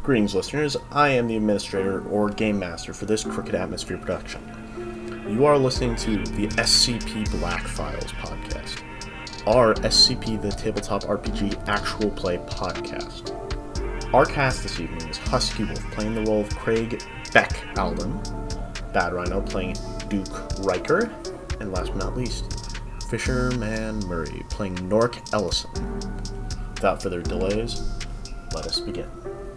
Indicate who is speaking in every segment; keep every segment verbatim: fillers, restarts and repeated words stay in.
Speaker 1: Greetings, listeners. I am the administrator or game master for this Crooked Atmosphere production. You are listening to the S C P Black Files podcast, our S C P the Tabletop R P G actual play podcast. Our cast this evening is Husky Wolf playing the role of Craig Beck Alden, Bad Rhino playing Duke Riker, and last but not least, Fisherman Murray playing Nork Ellison. Without further delays, let us begin.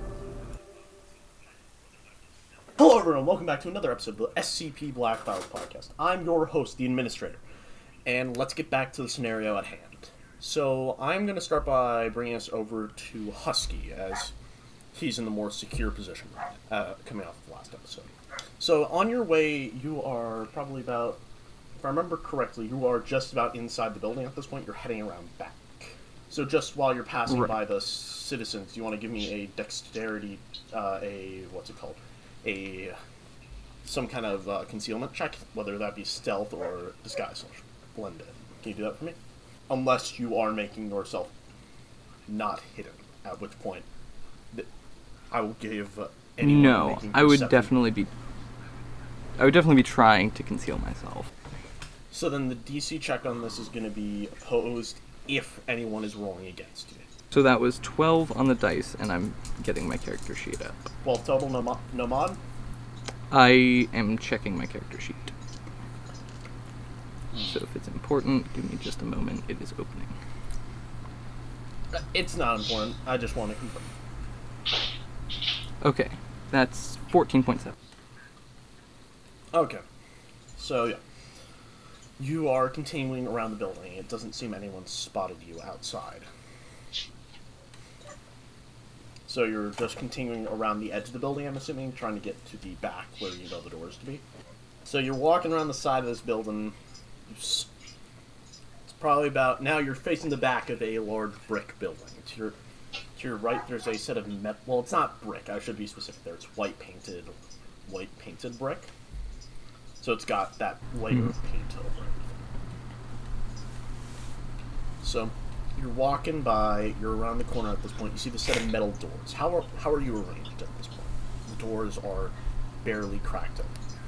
Speaker 1: Hello everyone, welcome back to another episode of the S C P Black Files podcast. I'm your host, the administrator, and let's get back to the scenario at hand. So I'm going to start by bringing us over to Husky, as he's in the more secure position, uh, coming off the last episode. So on your way, you are probably about, if I remember correctly, you are just about inside the building at this point. You're heading around back. So just while you're passing right by the citizens, you want to give me a dexterity, uh, a, what's it called? a some kind of uh, concealment check, whether that be stealth or disguise slash blend in. Can you do that for me? Unless you are making yourself not hidden, at which point th- I will give uh, anyone
Speaker 2: No,
Speaker 1: making
Speaker 2: I would
Speaker 1: perception-
Speaker 2: definitely be I would definitely be trying to conceal myself.
Speaker 1: So then the D C check on this is going to be opposed if anyone is rolling against you.
Speaker 2: So that was twelve on the dice, and I'm getting my character sheet up.
Speaker 1: twelve total, no, mo- no mod?
Speaker 2: I am checking my character sheet. So if it's important, give me just a moment. It is opening.
Speaker 1: It's not important. I just want to confirm.
Speaker 2: Okay, that's fourteen point seven.
Speaker 1: Okay. So, yeah. You are continuing around the building. It doesn't seem anyone spotted you outside. So you're just continuing around the edge of the building, I'm assuming, trying to get to the back where you know the door is to be. So you're walking around the side of this building. It's probably about... Now you're facing the back of a large brick building. To your, to your right, there's a set of... Met- well, it's not brick. I should be specific there. It's white painted, white painted brick. So it's got that layer mm. of paint over everything. So... You're walking by, you're around the corner at this point, you see the set of metal doors. How are how are you arranged at this point? The doors are barely cracked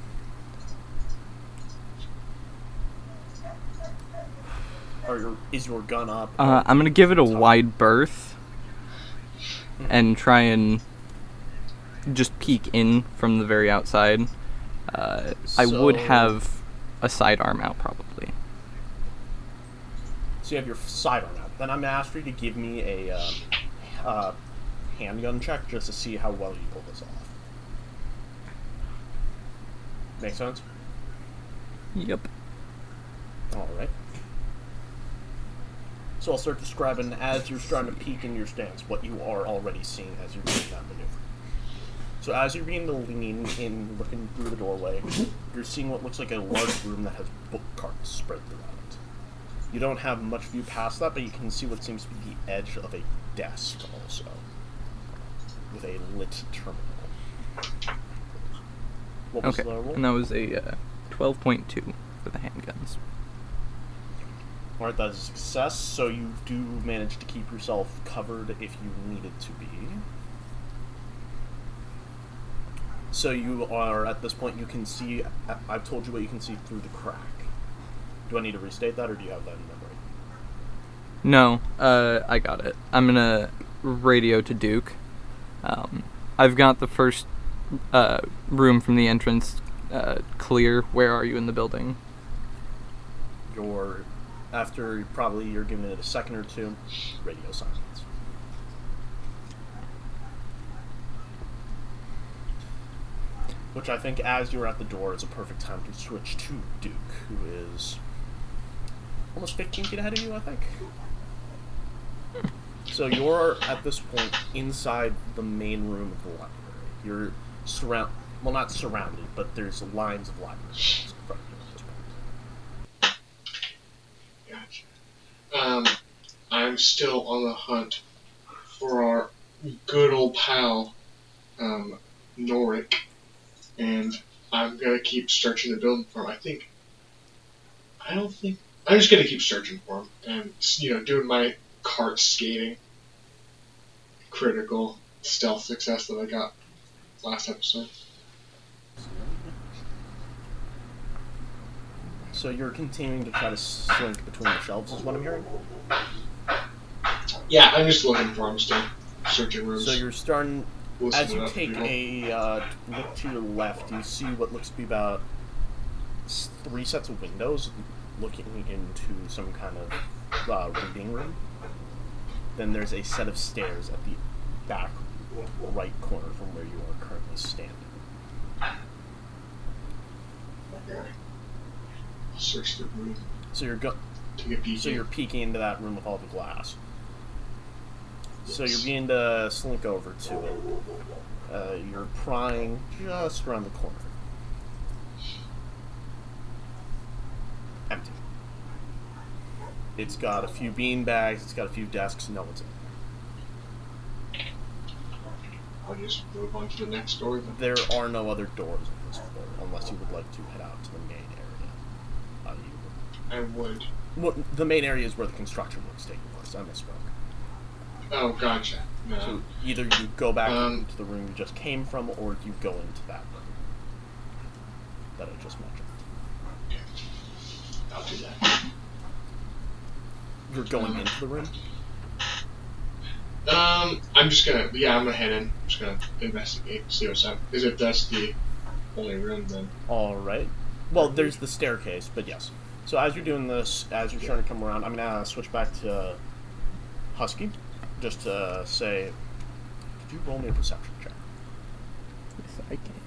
Speaker 1: open. Are your, is your gun up?
Speaker 2: Uh, I'm going to give it a wide berth mm-hmm. and try and just peek in from the very outside. Uh, so, I would have a sidearm out, probably.
Speaker 1: So you have your sidearm out. Then I'm going to ask you to give me a um, uh, handgun check just to see how well you pull this off. Make sense?
Speaker 2: Yep.
Speaker 1: Alright. So I'll start describing, as you're starting to peek in your stance, what you are already seeing as you're doing that maneuver. So as you're beginning to lean in, looking through the doorway, you're seeing what looks like a large room that has book carts spread throughout. You don't have much view past that, but you can see what seems to be the edge of a desk also, with a lit terminal. What was
Speaker 2: okay,
Speaker 1: the roll?
Speaker 2: And that was a uh, twelve point two for the handguns.
Speaker 1: Alright, that is a success, so you do manage to keep yourself covered if you needed to be. So you are, at this point, you can see, I've told you what you can see through the crack. Do I need to restate that, or do you have that in memory?
Speaker 2: No, uh, I got it. I'm gonna radio to Duke. Um, I've got the first uh, room from the entrance uh, clear. Where are you in the building?
Speaker 1: You're, after probably you're giving it a second or two, radio silence. Which I think, as you're at the door, is a perfect time to switch to Duke, who is almost fifteen feet ahead of you, I think. So you're, at this point, inside the main room of the library. You're surround, well, not surrounded, but there's lines of libraries in front of you at this point.
Speaker 3: Gotcha. Um, I'm still on the hunt for our good old pal, um, Norik, and I'm gonna keep searching the building for him. I think, I don't think, I'm just gonna keep searching for him, and, you know, doing my kart skating. Critical. stealth success that I got last episode.
Speaker 1: So you're continuing to try to slink between the shelves, is what I'm hearing?
Speaker 3: Yeah, I'm just looking for them still. Searching rooms.
Speaker 1: So you're starting...
Speaker 3: Listening
Speaker 1: As you
Speaker 3: to
Speaker 1: take
Speaker 3: people.
Speaker 1: a uh, look to your left, you see what looks to be about s- three sets of windows looking into some kind of uh, reading room. Then there's a set of stairs at the back right corner from where you are currently standing.
Speaker 3: Okay. I'll search the room.
Speaker 1: So you're go-
Speaker 3: Take a peek.
Speaker 1: so you're peeking into that room with all the glass. So
Speaker 3: Yes.
Speaker 1: you're beginning to slink over to it. Uh, you're prying just around the corner. Empty. It's got a few bean bags, it's got a few desks, no one's in.
Speaker 3: I'll just move on to the next door then.
Speaker 1: There are no other doors on this floor, unless you would like to head out to the main area. Uh, you
Speaker 3: I would.
Speaker 1: well, the main area is where the construction work's taking place. I misspoke.
Speaker 3: Oh, gotcha. No.
Speaker 1: So either you go back
Speaker 3: Um,
Speaker 1: into the room you just came from, or you go into that room that I just mentioned.
Speaker 3: I'll do that.
Speaker 1: You're going into the room?
Speaker 3: Um, I'm just gonna, yeah, I'm gonna head in. I'm just gonna investigate, see what's up. Because if that's the only room, then.
Speaker 1: Alright. Well, there's the staircase, but yes. So as you're doing this, as you're trying to come around, I'm gonna switch back to uh, Husky. Just to say, could you roll me a perception check?
Speaker 2: Yes, I can.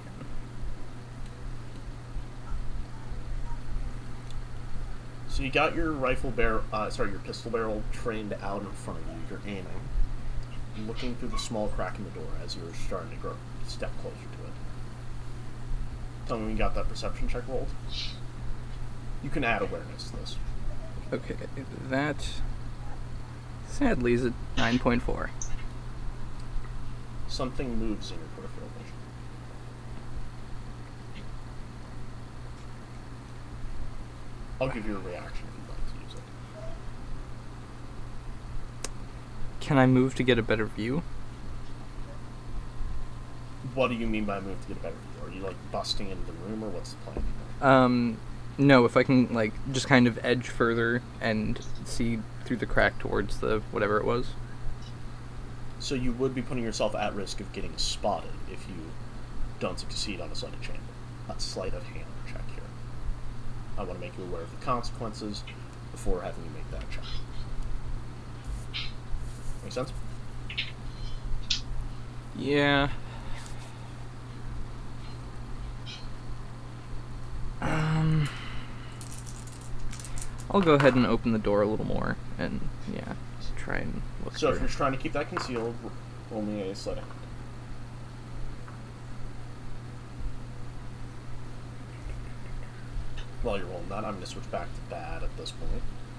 Speaker 1: So you got your rifle barrel, uh, sorry, your pistol barrel trained out in front of you. You're aiming, looking through the small crack in the door as you're starting to grow, step closer to it. Tell me when you got that perception check rolled. You can add awareness to this.
Speaker 2: Okay, that sadly is a nine point four.
Speaker 1: Something moves in your peripheral vision. I'll give you a reaction if you'd like to use it.
Speaker 2: Can I move to get a better view?
Speaker 1: What do you mean by move to get a better view? Are you like busting into the room, or what's the plan?
Speaker 2: Um, no, if I can, like, just kind of edge further and see through the crack towards the whatever it was.
Speaker 1: So you would be putting yourself at risk of getting spotted if you don't succeed on a sleight of hand, a sleight of hand check here. I want to make you aware of the consequences before having you make that check. Make sense?
Speaker 2: Yeah. Um, I'll go ahead and open the door a little more, and yeah, just try and look
Speaker 1: So if
Speaker 2: through.
Speaker 1: you're trying to keep that concealed, roll me a sleight of hand. While you're rolling that, I'm going to switch back to bad at this point.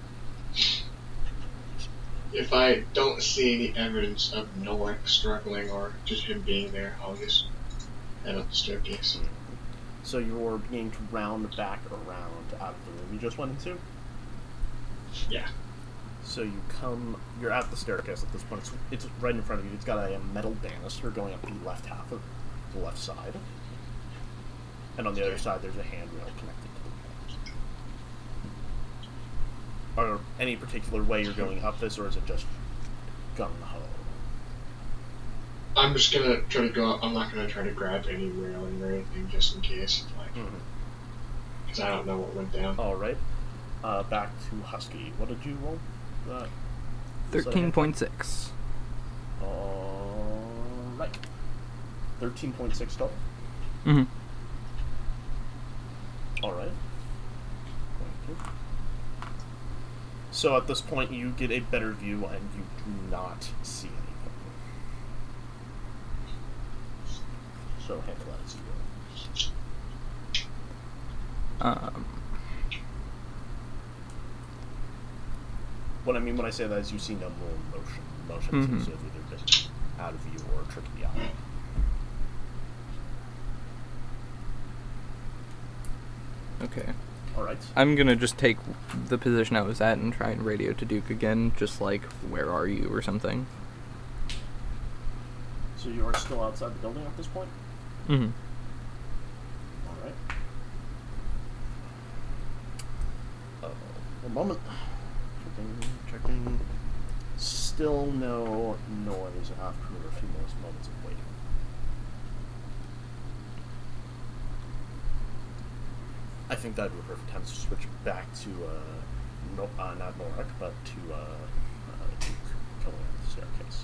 Speaker 3: If I don't see any evidence of Norik struggling or just him being there, I'll just head up the staircase.
Speaker 1: So you're beginning to round back around out of the room you just went into?
Speaker 3: Yeah.
Speaker 1: So you come, you're at the staircase at this point. It's, it's right in front of you. It's got a, metal banister going up the left half of the left side. And on the other side, there's a handrail connected to the wall. Are any particular way you're going up this, or is it just gung-ho?
Speaker 3: I'm just gonna try to go up. I'm not gonna try to grab any railing or anything just in case, like, because I don't know what went down.
Speaker 1: Alright. Uh, back to Husky. What did you roll? That
Speaker 2: Thirteen point six.
Speaker 1: Alright. Thirteen point six total.
Speaker 2: Mm-hmm.
Speaker 1: Alright. Thank you. So at this point, you get a better view and you do not see anything. So handle that as you will.
Speaker 2: Um,
Speaker 1: What I mean when I say that is you see no more motion. Motion
Speaker 2: Mhm.
Speaker 1: seems to have either been out of view or tricked the eye.
Speaker 2: okay.
Speaker 1: Alright.
Speaker 2: I'm gonna just take the position I was at and try and radio to Duke again, just like, where are you or something.
Speaker 1: So So you are still outside the building at this point?
Speaker 2: Mm-hmm.
Speaker 1: Alright. Uh, one moment. Checking, checking. Still no noise after a few more moments of waiting. I think that would be a perfect time to switch back to, uh, no, uh not Norik, but to, uh, uh Duke coming up the staircase.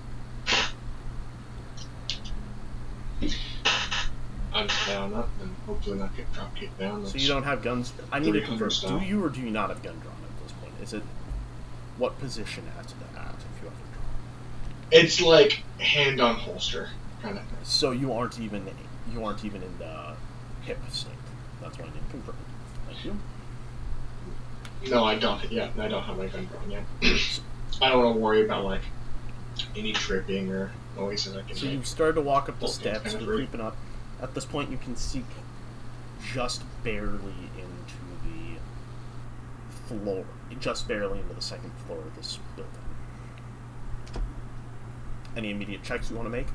Speaker 3: I'm down up and hopefully not get drop kicked down.
Speaker 1: So you don't have guns. I need to confirm.
Speaker 3: style.
Speaker 1: Do you or do you not have gun drawn at this point? Is it what position at the at if you have it drawn?
Speaker 3: It's like hand on holster kind of thing.
Speaker 1: So you aren't even you aren't even in the hip state. That's why I need to confirm. Thank you.
Speaker 3: No, I don't. Yeah, I don't have my gun drawn yet. I don't want to worry about like any tripping or noises I can
Speaker 1: So
Speaker 3: make.
Speaker 1: you've started to walk up the
Speaker 3: Okay,
Speaker 1: steps.
Speaker 3: kind of
Speaker 1: You're
Speaker 3: free.
Speaker 1: creeping up. At this point, you can see just barely into the floor, just barely into the second floor of this building. Any immediate checks you want to make?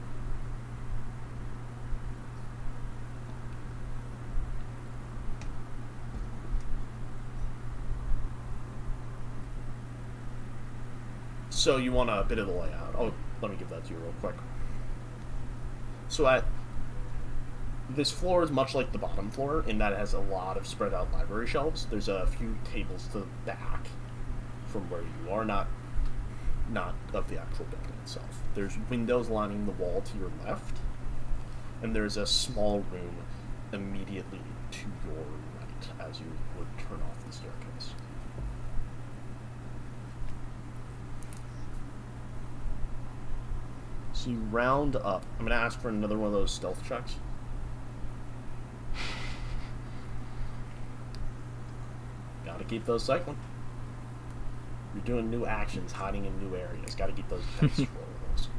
Speaker 1: So you want a bit of the layout. Oh, let me give that to you real quick. So at this floor is much like the bottom floor in that it has a lot of spread out library shelves. There's a few tables to the back from where you are, not not of the actual building itself. There's windows lining the wall to your left, and there's a small room immediately to your right as you would turn off the staircase. So you round up. I'm going to ask for another one of those stealth checks. Gotta keep those cycling. You're doing new actions, hiding in new areas. Gotta keep those dice rolls.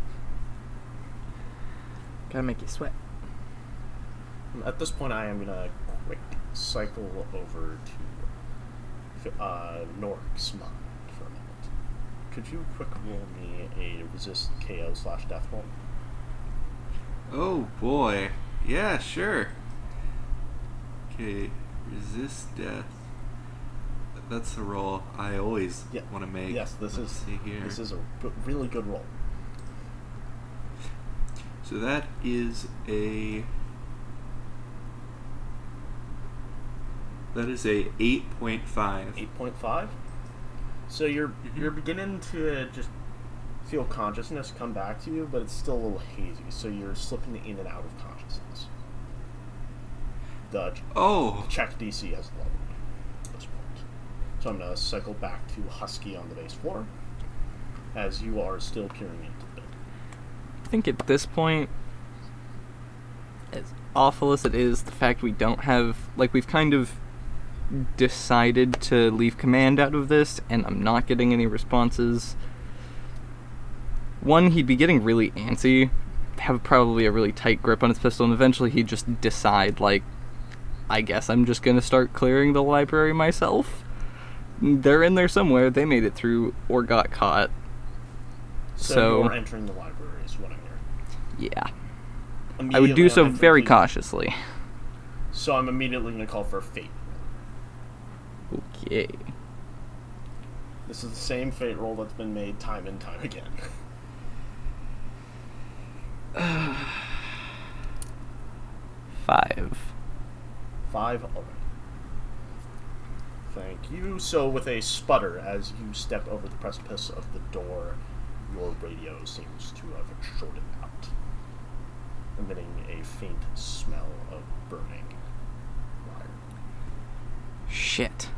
Speaker 2: Gotta make you sweat.
Speaker 1: At this point, I am gonna quick cycle over to uh, Norik's mind for a moment. Could you quick roll me a resist K O slash death roll?
Speaker 4: Oh boy. Yeah, sure. Okay, resist death. That's the roll I always
Speaker 1: Yeah.
Speaker 4: want to make.
Speaker 1: Yes, this
Speaker 4: Let's
Speaker 1: is
Speaker 4: see here.
Speaker 1: this is a g- really good roll.
Speaker 4: So that is a that is a eight point five.
Speaker 1: Eight point five. So you're
Speaker 4: Mhm.
Speaker 1: you're beginning to just feel consciousness come back to you, but it's still a little hazy. So you're slipping in and out of consciousness. The ch-
Speaker 4: Oh,
Speaker 1: check D C has lowered at this point. So I'm gonna cycle back to Husky on the base floor, as you are still peering into the building.
Speaker 2: I think at this point, as awful as it is, the fact we don't have, like, we've kind of decided to leave command out of this, and I'm not getting any responses. One, he'd be getting really antsy, have probably a really tight grip on his pistol, and eventually he'd just decide, like, I guess I'm just gonna start clearing the library myself. They're in there somewhere, they made it through, or got caught.
Speaker 1: So,
Speaker 2: So-
Speaker 1: you're entering the library is what I'm hearing.
Speaker 2: Yeah. I would
Speaker 1: Immediately
Speaker 2: do so
Speaker 1: I'm
Speaker 2: very
Speaker 1: thinking-
Speaker 2: cautiously.
Speaker 1: So I'm immediately gonna call for a fate.
Speaker 2: Okay.
Speaker 1: This is the same fate roll that's been made time and time again.
Speaker 2: Five.
Speaker 1: Five already. Thank you. So with a sputter, as you step over the precipice of the door, your radio seems to have shorted out, emitting a faint smell of burning wire.
Speaker 2: Shit.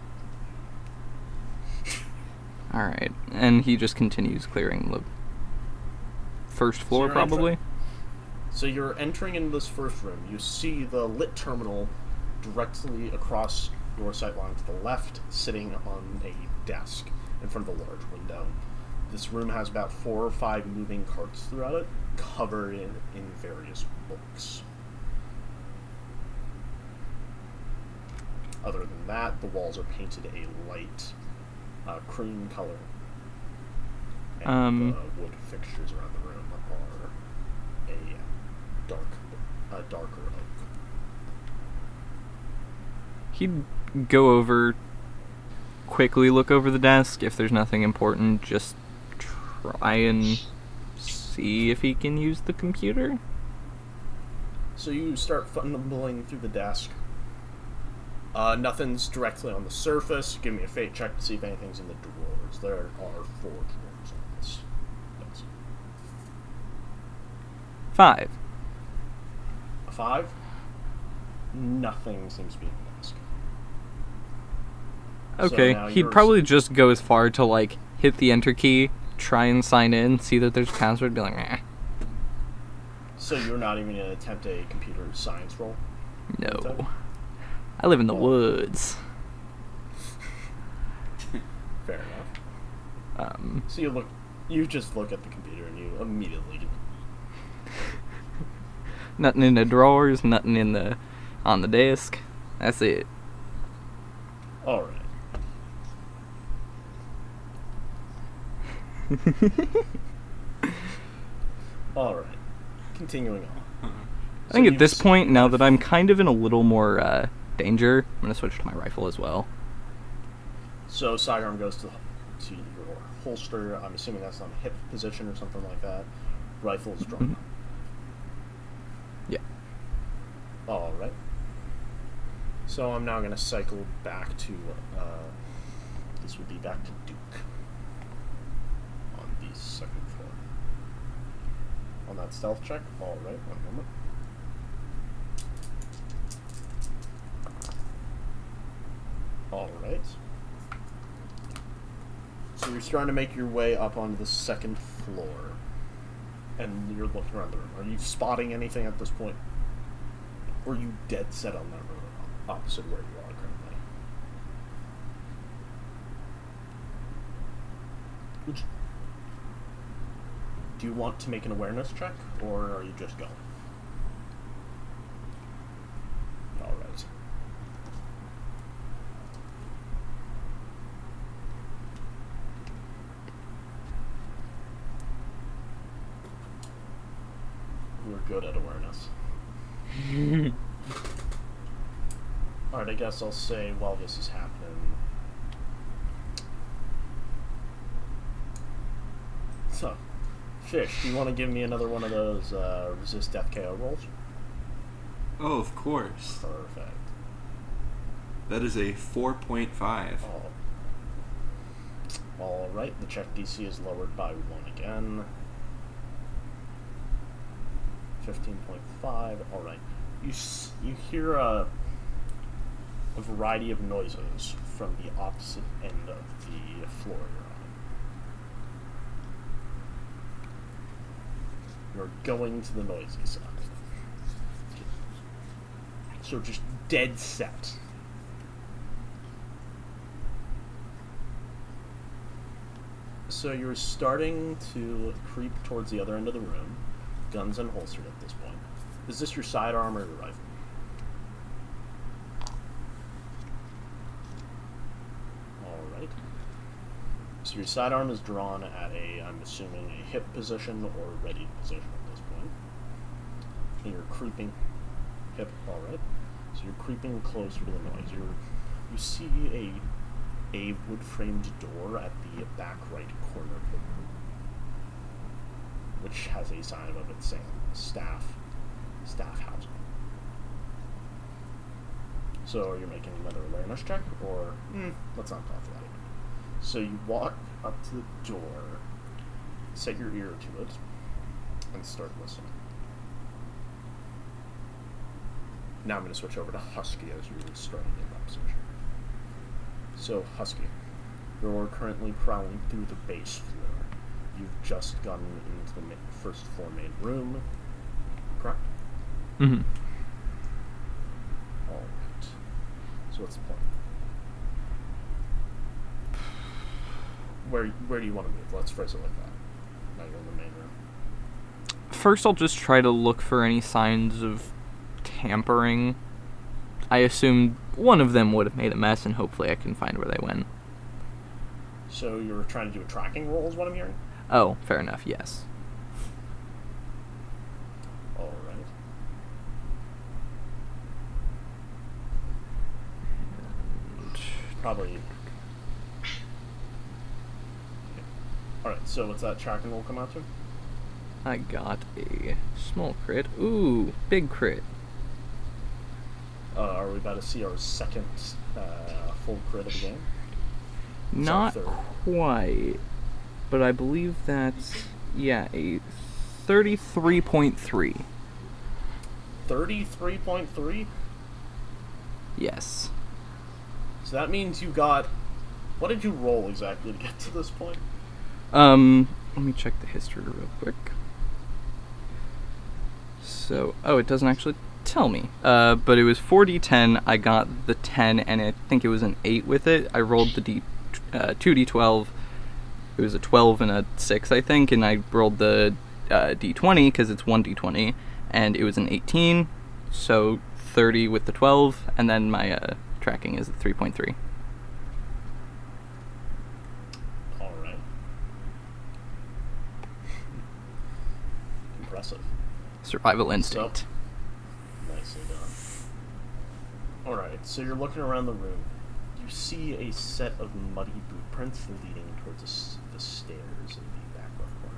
Speaker 2: Alright. And he just continues clearing the first floor,
Speaker 1: you're
Speaker 2: probably?
Speaker 1: So you're entering into this first room. You see the lit terminal directly across your sight line to the left, sitting on a desk in front of a large window. This room has about four or five moving carts throughout it, covered in, in various books. Other than that, the walls are painted a light uh, cream color. And
Speaker 2: Um.
Speaker 1: the wood fixtures around the room darker oak.
Speaker 2: He'd go over, quickly look over the desk. If there's nothing important, just try and see if he can use the computer.
Speaker 1: So you start fumbling through the desk. Uh, nothing's directly on the surface. Give me a fate check to see if anything's in the drawers. There are four drawers on this desk.
Speaker 2: Five.
Speaker 1: A five? Nothing seems to be in the desk.
Speaker 2: Okay,
Speaker 1: So now
Speaker 2: he'd
Speaker 1: yours-
Speaker 2: probably just go as far to, like, hit the enter key, try and sign in, see that there's a password, be like, eh.
Speaker 1: So you're not even going to attempt a computer science roll?
Speaker 2: No. I live in the
Speaker 1: Oh.
Speaker 2: woods.
Speaker 1: Fair enough.
Speaker 2: Um,
Speaker 1: So you look, you just look at the computer and you immediately
Speaker 2: nothing in the drawers, nothing in the on the desk. That's it.
Speaker 1: all right. All right. Continuing on.
Speaker 2: I think
Speaker 1: So
Speaker 2: at this
Speaker 1: you've-
Speaker 2: point, now that I'm kind of in a little more uh, danger, I'm gonna switch to my rifle as well.
Speaker 1: So sidearm goes to to your holster. I'm assuming that's on a hip position or something like that. Rifle is drawn.
Speaker 2: Mhm. Yeah.
Speaker 1: All right. So I'm now going to cycle back to. Uh, this would be back to Duke on the second floor. On that stealth check. All right. One moment. All right. So you're starting to make your way up onto the second floor, and you're looking around the room. Are you spotting anything at this point? Or are you dead set on that room opposite where you are currently? Would you- Do you want to make an awareness check, or are you just going? All right. We're good at awareness. Alright, I guess I'll say while this is happening. So, Fish, do you want to give me another one of those uh, resist death K O rolls?
Speaker 4: Oh, of course.
Speaker 1: Perfect.
Speaker 4: That is a four point five.
Speaker 1: Oh. Alright, the check D C is lowered by one again. fifteen point five. Alright. You s- you hear a, a variety of noises from the opposite end of the floor you're on. You're going to the noisy side. So just dead set. So you're starting to creep towards the other end of the room, guns unholstered at this point. Is this your sidearm or your rifle? Alright. So your sidearm is drawn at a, I'm assuming, a hip position or ready position at this point. And you're creeping. Hip, alright. So you're creeping closer to the noise. You're, you see a a wood-framed door at the back right corner of the room, which has a sign above it saying staff, staff housing. So you're making another awareness check, or mm, let's not talk about it. So you walk up to the door, set your ear to it, and start listening. Now I'm going to switch over to Husky as you're starting in that position. So, Husky, you're currently prowling through the base floor. You've just gotten into the ma- first floor main room, correct?
Speaker 2: Mm-hmm.
Speaker 1: Alright. So what's the point? Where where do you want to move? Let's phrase it like that. Now you're in the main room.
Speaker 2: First, I'll just try to look for any signs of tampering. I assume one of them would have made a mess, and hopefully I can find where they went.
Speaker 1: So you're trying to do a tracking roll is what I'm hearing?
Speaker 2: Oh, fair enough, yes.
Speaker 1: Alright. probably... Alright, so what's that tracking roll come out to?
Speaker 2: I got a small crit. Ooh, big crit.
Speaker 1: Uh, are we about to see our second uh, full crit of the game?
Speaker 2: Not
Speaker 1: third.
Speaker 2: quite, but I believe that's, yeah, a thirty-three point three.
Speaker 1: thirty-three point three?
Speaker 2: Yes.
Speaker 1: So that means you got... What did you roll exactly to get to this point?
Speaker 2: Um, let me check the history real quick. So, oh, it doesn't actually tell me. Uh, but it was four d ten, I got the ten, and I think it was an eight with it. I rolled the D, uh, two d twelve. It was a twelve and a six, I think, and I rolled the uh, d twenty, because it's one d twenty, and it was an eighteen, so thirty with the twelve, and then my uh, tracking is a three point three.
Speaker 1: Alright. Impressive.
Speaker 2: Survival instinct.
Speaker 1: Nicely done. Alright, so you're looking around the room. You see a set of muddy boot prints leading towards the, s- the stairs in the back left corner.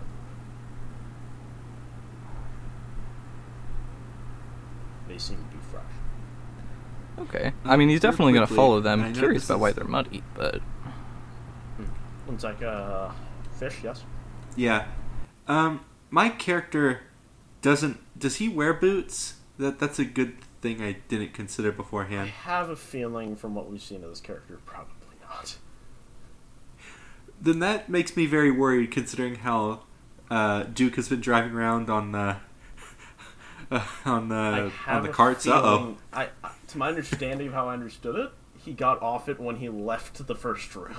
Speaker 1: They seem to be fresh.
Speaker 2: Okay. I mean, he's
Speaker 4: Real
Speaker 2: definitely going to
Speaker 4: quickly,
Speaker 2: follow them.
Speaker 4: I know
Speaker 2: Curious
Speaker 4: this
Speaker 2: about why
Speaker 4: is-
Speaker 2: they're muddy, but...
Speaker 1: Looks like a fish, yes?
Speaker 4: Yeah. Um, my character doesn't... Does he wear boots? That That's a good thing I didn't consider
Speaker 1: I
Speaker 4: beforehand.
Speaker 1: have a feeling from what we've seen of this character, probably not.
Speaker 4: Then that makes me very worried, considering how uh, Duke has been driving around on the... Uh, on the
Speaker 1: I
Speaker 4: on
Speaker 1: have
Speaker 4: the
Speaker 1: a
Speaker 4: carts. Uh oh.
Speaker 1: feeling- I, I- to my understanding of how I understood it, he got off it when he left the first room.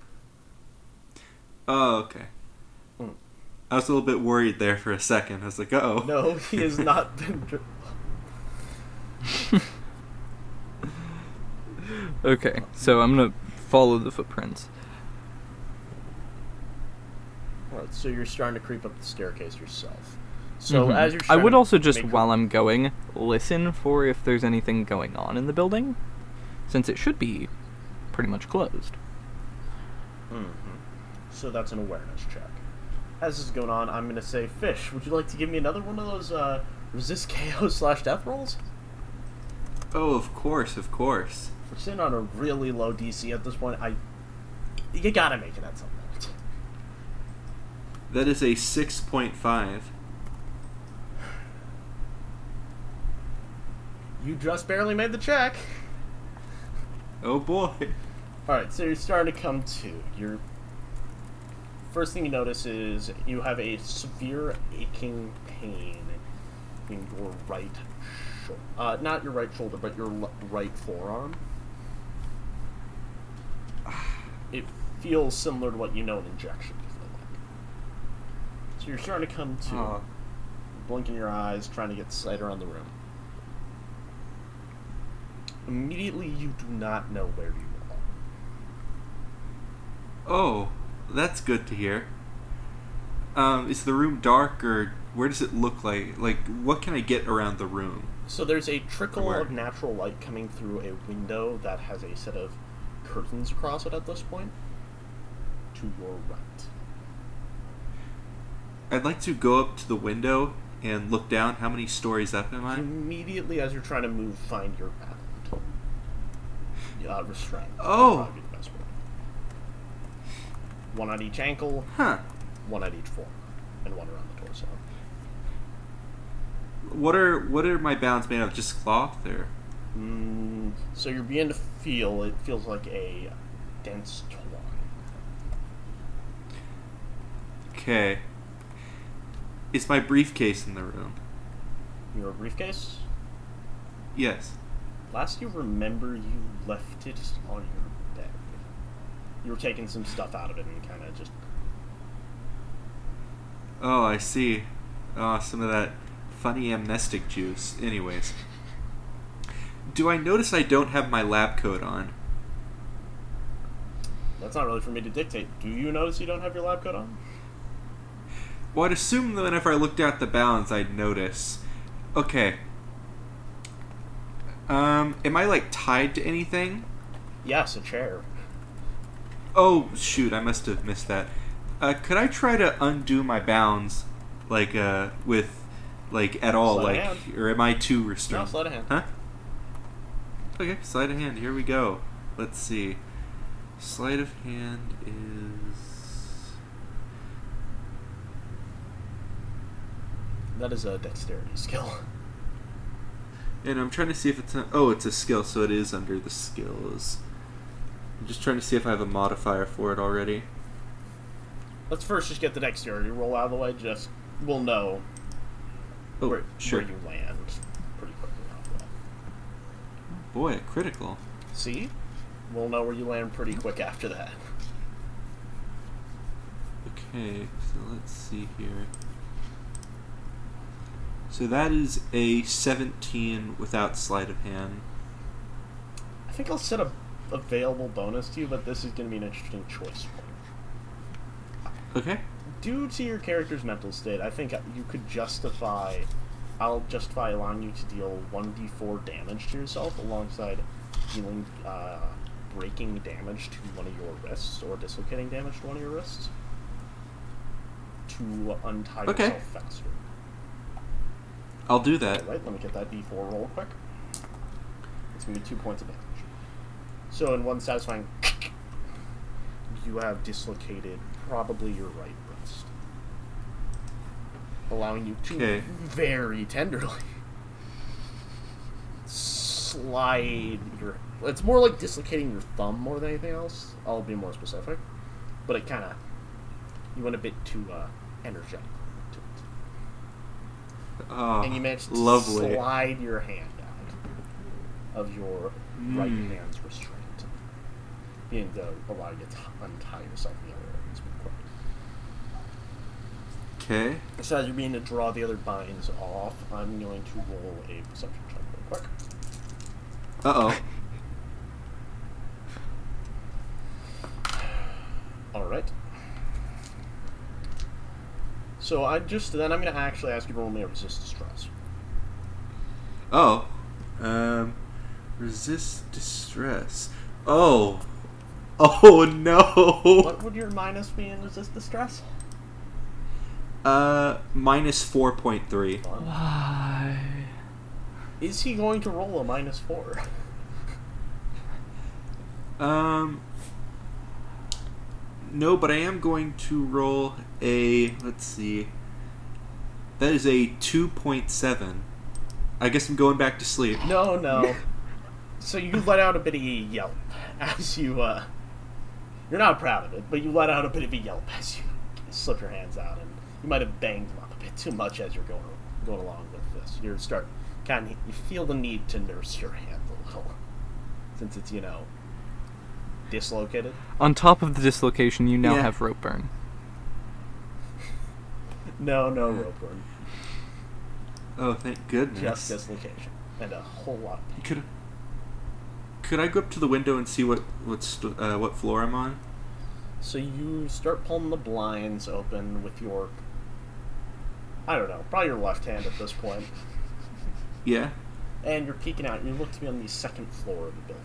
Speaker 4: Oh, okay.
Speaker 1: Mm.
Speaker 4: I was a little bit worried there for a second. I was like, uh oh.
Speaker 1: No, he has not been... dri-
Speaker 2: Okay, so I'm going to follow the footprints.
Speaker 1: Alright, so you're starting to creep up the staircase yourself. So
Speaker 2: Mhm.
Speaker 1: as you're
Speaker 2: I
Speaker 1: trying
Speaker 2: would
Speaker 1: to
Speaker 2: also just,
Speaker 1: make-
Speaker 2: while I'm going, listen for if there's anything going on in the building, since it should be pretty much closed.
Speaker 1: Mhm. So that's an awareness check. As this is going on, I'm going to say, Fish, would you like to give me another one of those uh, resist K O slash death rolls?
Speaker 4: Oh, of course, of course.
Speaker 1: We're sitting on a really low D C at this point. I, You gotta make it at some point.
Speaker 4: That is a six point five.
Speaker 1: You just barely made the check.
Speaker 4: Oh boy.
Speaker 1: Alright, so you're starting to come to. You're... First thing you notice is you have a severe aching pain in your right shoulder. Uh, not your right shoulder, but your l- right forearm. It feels similar to what you know an injection would feel like. So you're starting to come to,
Speaker 4: Oh.
Speaker 1: blinking your eyes, trying to get sight around the room. Immediately, you do not know where you are.
Speaker 4: Oh, that's good to hear. Um, is the room dark, or where does it look like? Like, what can I get around the room?
Speaker 1: So there's a trickle
Speaker 4: Where?
Speaker 1: of natural light coming through a window that has a set of curtains across it at this point. To your right.
Speaker 4: I'd like to go up to the window and look down. How many stories up am I?
Speaker 1: Immediately as you're trying to move, find your bound. Uh, restrained.
Speaker 4: Oh.
Speaker 1: Would probably be the best word. One on each ankle,
Speaker 4: Huh.
Speaker 1: one at each forearm, and one around the torso.
Speaker 4: What are what are my bounds made of? Just cloth, or?
Speaker 1: Mm, so you're beginning to feel, it feels like a dense twine.
Speaker 4: Okay. Is my briefcase in the room?
Speaker 1: Your briefcase?
Speaker 4: Yes.
Speaker 1: Last you remember, you left it on your bed. You were taking some stuff out of it and kind of just...
Speaker 4: Oh, I see. Oh, some of that funny amnestic juice. Anyways. Do I notice I don't have my lab coat on?
Speaker 1: That's not really for me to dictate. Do you notice you don't have your lab coat on?
Speaker 4: Well, I'd assume that whenever I looked at the bounds, I'd notice. Okay. Um, am I, like, tied to anything?
Speaker 1: Yes, a chair.
Speaker 4: Oh, shoot, I must have missed that. Uh, could I try to undo my bounds, like, uh, with, like, at all,
Speaker 1: Sleight of
Speaker 4: like,
Speaker 1: hand.
Speaker 4: or am I too
Speaker 1: No,
Speaker 4: restrained?
Speaker 1: sleight of hand.
Speaker 4: Huh? Okay, sleight of hand, here we go. Let's see. Sleight of hand is...
Speaker 1: That is a dexterity skill.
Speaker 4: And I'm trying to see if it's... A, oh, it's a skill, so it is under the skills. I'm just trying to see if I have a modifier for it already.
Speaker 1: Let's first just get the dexterity roll out of the way. Just we'll know
Speaker 4: Oh,
Speaker 1: where,
Speaker 4: sure.
Speaker 1: where you land pretty quickly off that.
Speaker 4: Boy, a critical.
Speaker 1: See? We'll know where you land pretty quick after that.
Speaker 4: Okay, so let's see here. So that is a seventeen without sleight of hand.
Speaker 1: I think I'll set a available bonus to you, but this is going to be an interesting choice for you.
Speaker 4: Okay.
Speaker 1: Due to your character's mental state, I think you could justify... I'll justify allowing you to deal one d four damage to yourself alongside dealing uh, breaking damage to one of your wrists or dislocating damage to one of your wrists to untie
Speaker 4: Okay.
Speaker 1: yourself faster.
Speaker 4: I'll do that.
Speaker 1: Alright, let me get that d four roll quick. It's going to be two points of damage. So in one satisfying you have dislocated probably your right wrist, allowing you to
Speaker 4: Okay.
Speaker 1: very tenderly slide your... It's more like dislocating your thumb more than anything else. I'll be more specific. But it kind of... You went a bit too uh, energetic to it.
Speaker 4: Oh,
Speaker 1: And you managed to
Speaker 4: lovely.
Speaker 1: slide your hand out of your right
Speaker 4: Mm.
Speaker 1: hand's restraint, being to allow you to untie yourself in the other areas pretty quick.
Speaker 4: Okay.
Speaker 1: So as you're being to draw the other binds off, I'm going to roll a perception check real quick.
Speaker 4: Uh-oh.
Speaker 1: Alright. So I just then I'm going to actually ask you to roll me a resist distress.
Speaker 4: Oh. Um, resist distress. Oh. Oh, no.
Speaker 1: What would your minus be in resist distress?
Speaker 4: Uh, minus four point three.
Speaker 2: Why?
Speaker 1: Is he going to roll a minus four?
Speaker 4: Um, no, but I am going to roll a, let's see, that is a two point seven. I guess I'm going back to sleep.
Speaker 1: No, no. So you let out a bit of a yelp as you, uh... You're not proud of it, but you let out a bit of a yelp as you slip your hands out, and you might have banged them up a bit too much as you're going going along with this. You're start kind of... You feel the need to nurse your hand a little, since it's, you know, dislocated.
Speaker 2: On top of the dislocation, you now
Speaker 4: Yeah.
Speaker 2: have rope burn.
Speaker 1: No, no rope burn.
Speaker 4: Oh, thank goodness.
Speaker 1: Just dislocation. And a whole lot of pain.
Speaker 4: Could could I go up to the window and see what what st- uh, what floor I'm on?
Speaker 1: So you start pulling the blinds open with your... I don't know, probably your left hand at this point.
Speaker 4: Yeah.
Speaker 1: And you're peeking out. You look to be on the second floor of the building.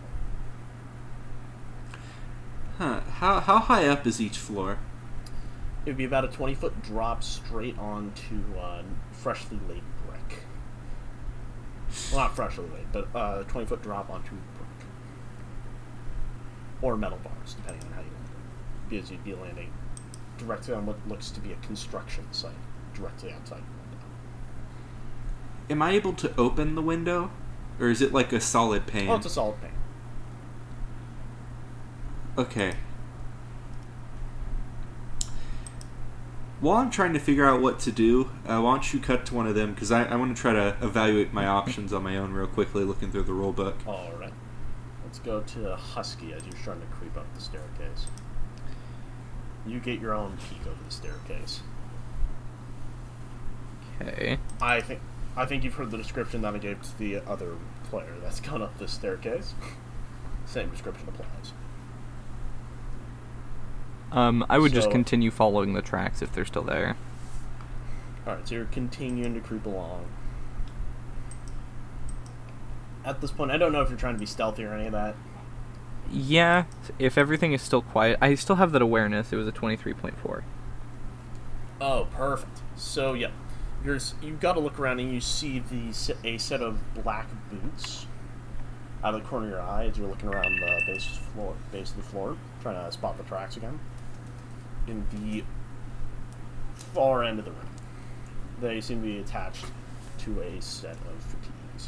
Speaker 4: Huh. How how high up is each floor?
Speaker 1: It would be about a twenty-foot drop straight onto uh, freshly laid brick. Well, not freshly laid, but uh, a twenty-foot drop onto brick. Or metal bars, depending on how you land it. Because you'd be landing directly on what looks to be a construction site, directly outside your window.
Speaker 4: Am I able to open the window, or is it like a solid pane?
Speaker 1: Oh, it's a solid pane.
Speaker 4: Okay. While I'm trying to figure out what to do, uh, why don't you cut to one of them, because I, I want to try to evaluate my options on my own real quickly, looking through the rule book.
Speaker 1: Alright. Let's go to Husky as you're starting to creep up the staircase. You get your own peek over the staircase.
Speaker 2: Okay.
Speaker 1: I think I think you've heard the description that I gave to the other player that's gone up the staircase. Same description applies.
Speaker 2: Um, I would just
Speaker 1: So-
Speaker 2: continue following the tracks if they're still there.
Speaker 1: Alright, so you're continuing to creep along. At this point, I don't know if you're trying to be stealthy or any of that.
Speaker 2: Yeah, if everything is still quiet. I still have that awareness. It was a twenty-three point four.
Speaker 1: Oh, perfect. So yeah, you're s- you got to look around and you see the s- a set of black boots out of the corner of your eye as you're looking around the base floor, base of the floor, trying to spot the tracks again. In the far end of the room, they seem to be attached to a set of fatigues.